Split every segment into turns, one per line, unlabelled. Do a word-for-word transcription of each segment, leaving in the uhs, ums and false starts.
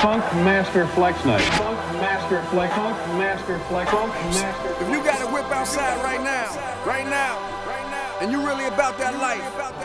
Funk Master Flex Night. Funk Master Flex. Funk Master Flex. Funk Master.
If you got a whip outside right now, right now, and you really about that life,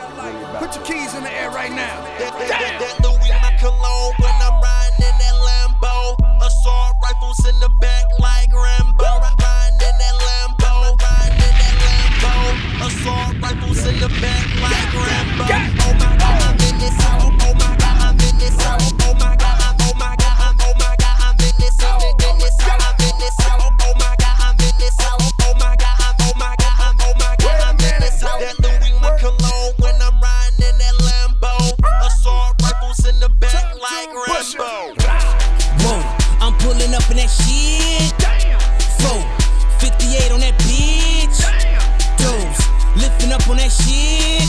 put your keys in the air right now.
That, that, that, that Louis my cologne when I'm riding in that Lambo. Assault rifles in the back like Rambo. Riding in that Lambo, riding in that Lambo. Assault rifles in the back like Rambo. Oh my God, I'm in this zone. Oh my God, I'm in this zone. Oh my God, I'm, oh my God, I'm, oh my God, I'm in this zone. In this zone, I'm in this zone. Oh my God, I'm in this zone. Oh my God, I'm, oh my God, I'm, oh my God, I'm in this zone. That Louis my cologne when I'm riding in that Lambo. Assault rifles in the back like Rambo.
Whoa, I'm pulling up in that shit. Four, fifty-eight on that bitch. Dose, lifting up on that shit.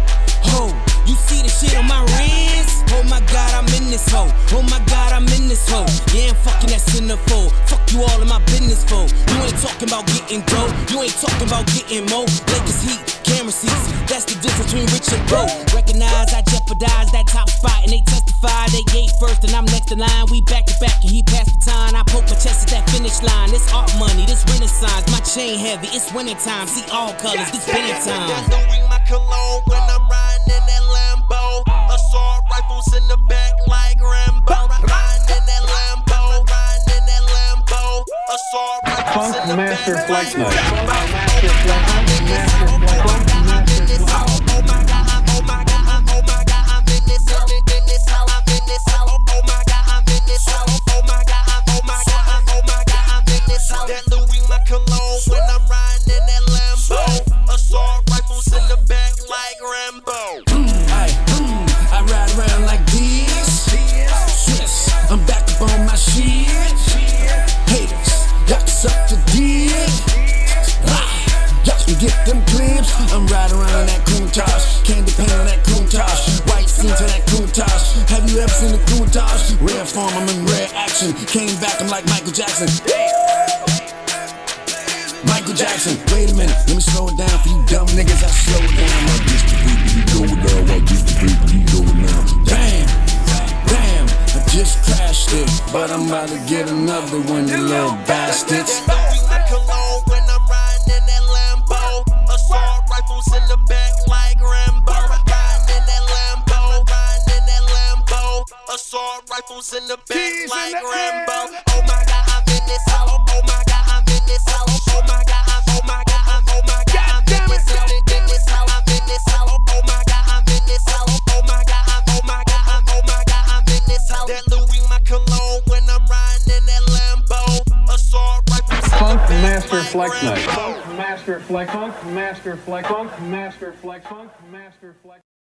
Ho, you see the shit on my wrist? Oh my God, I'm in this hoe. Oh my God, I'm in this hoe. Yeah, I'm fucking that centerfold. Fuck you all in my business for. You ain't talking about getting dough. You ain't talking about getting mo. Lakers heat, camera seats. That's the difference between rich and broke. Recognize I jeopardize that top spot and they testify. They gate first and I'm next in line. We back to back and he passed the time. I poke my chest at that finish line. This art money, this renaissance. My chain heavy, it's winter time. See all colors, this winter time.
That Louis my cologne when I'm riding in that Lambo. Assault rifles in the back like Rambo. Riding in that Lambo, riding in that Lambo. Assault rifles in
Funk
the
Master
back
Flex
like
Night.
Rambo.
Master Flex. Master Flex. Funk Master Flex.
Oh my God, I'm, oh my God, I'm, oh my God, I'm in this zone. In this zone, I'm in this zone. Oh my God, I'm in this zone. Oh my God, I'm, oh my God, I'm, oh my God, I'm in this zone. That Louis my cologne when I'm riding in that Lambo. Assault rifles in the back like Rambo.
Aye, I ride around like this. Yes, I'm back up on my shit. Haters, y'all can suck the dick. Y'all can get them clips. I'm riding around in that Countach. Candy paint on that Countach. White scenes on that Countach. Have you ever seen the Countach? Rare form, I'm in rare action. Came back, I'm like Michael Jackson. Michael Jackson, wait a minute, let me slow it down for you dumb niggas. I slow it down. I just the baby, you go down. I just the baby, you go now. Damn, damn, I just crashed it, but I'm about to get another one, you little bastards.
Louis my cologne when I'm riding in that Lambo. Assault rifles in the back like Rambo. Riding in that Lambo, riding in that Lambo. Assault rifles in the back like Rambo. Oh my God, I'm in this zone. Oh my God, I'm in this zone. Oh my God, I'm, oh my God, I'm, oh my God, I'm in this zone. In this zone, I'm in this zone. Oh my God, I'm in this zone. Oh my God, I'm, oh my God, I'm, oh my God, I'm in this zone. That Louis my cologne when I'm riding in that Lambo. Assault rifles in the
Funk
back
Master
like
Flex Night.
Rambo.
Funk Master Flex. Funk Master Flex. Funk Master Flex. Funk Master Flex.